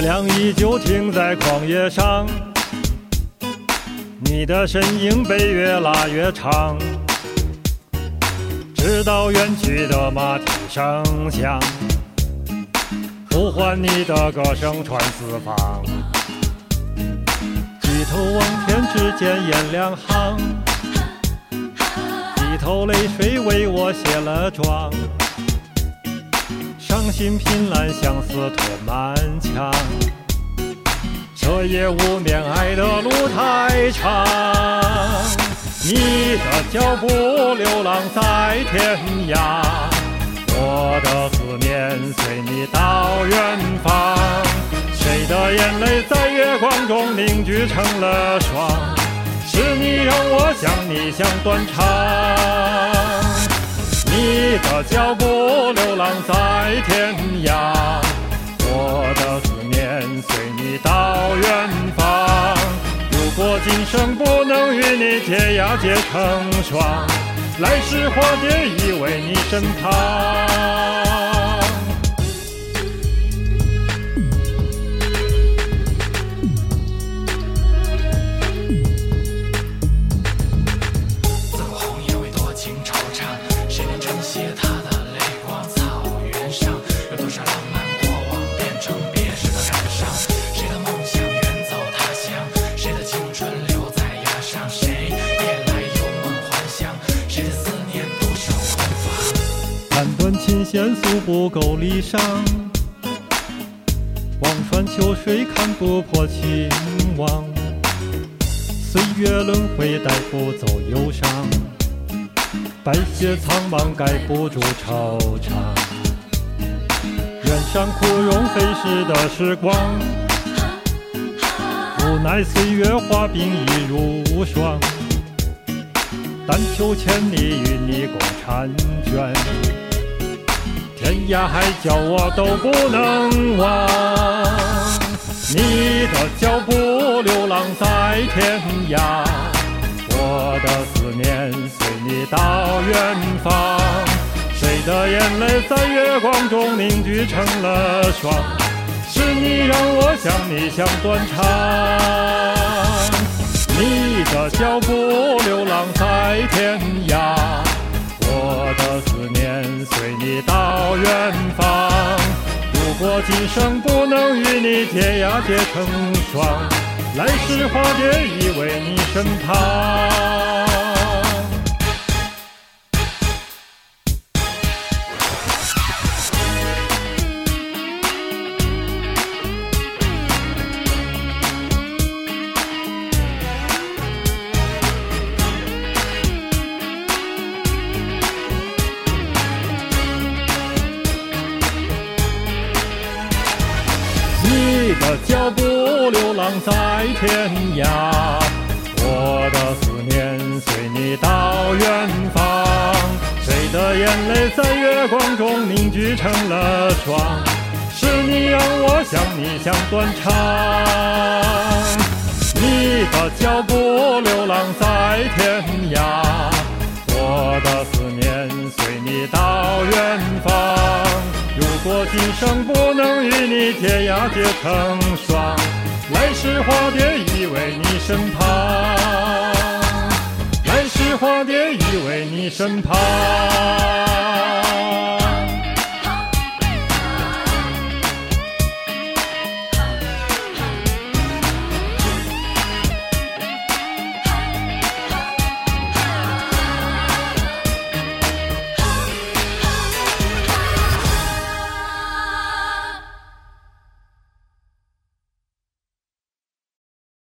亮依旧停在旷野上，你的身影被越拉越长，直到远去的马蹄声响，呼唤你的歌声传四方。举头望天，只见颜良行，低头泪水为我卸了妆，伤心凭栏，相思拖满墙，彻夜无眠，爱的路太长。你的脚步流浪在天涯，我的思念随你到远方。谁的眼泪在月光中凝聚成了霜？是你让我想你像断肠。你的脚步流浪在天涯，我的思念随你到远方。如果今生不能与你结呀结成双，来世化蝶依偎你身旁。弹断琴弦诉不够离殇，望穿秋水看不破情网。岁月轮回带不走忧伤，白雪苍茫盖不住惆怅。远山枯荣飞逝的时光，无奈岁月化冰一如霜。但求千里与你共婵娟，天涯海角我都不能忘。你的脚步流浪在天涯，我的思念随你到远方。谁的眼泪在月光中凝聚成了霜？是你让我想你像断肠。你的脚步流浪在天涯，我的思念随你到远方。如果今生不能与你结呀结成双，来世化蝶依偎你身旁。你的脚步流浪在天涯，我的思念随你到远方。谁的眼泪在月光中凝聚成了霜？是你让我想你像断肠。你的脚步流浪在天涯，我的思念随你到远方。如果今生不能与你结呀结成双，来世化蝶依偎你身旁。来世化蝶依偎你身旁。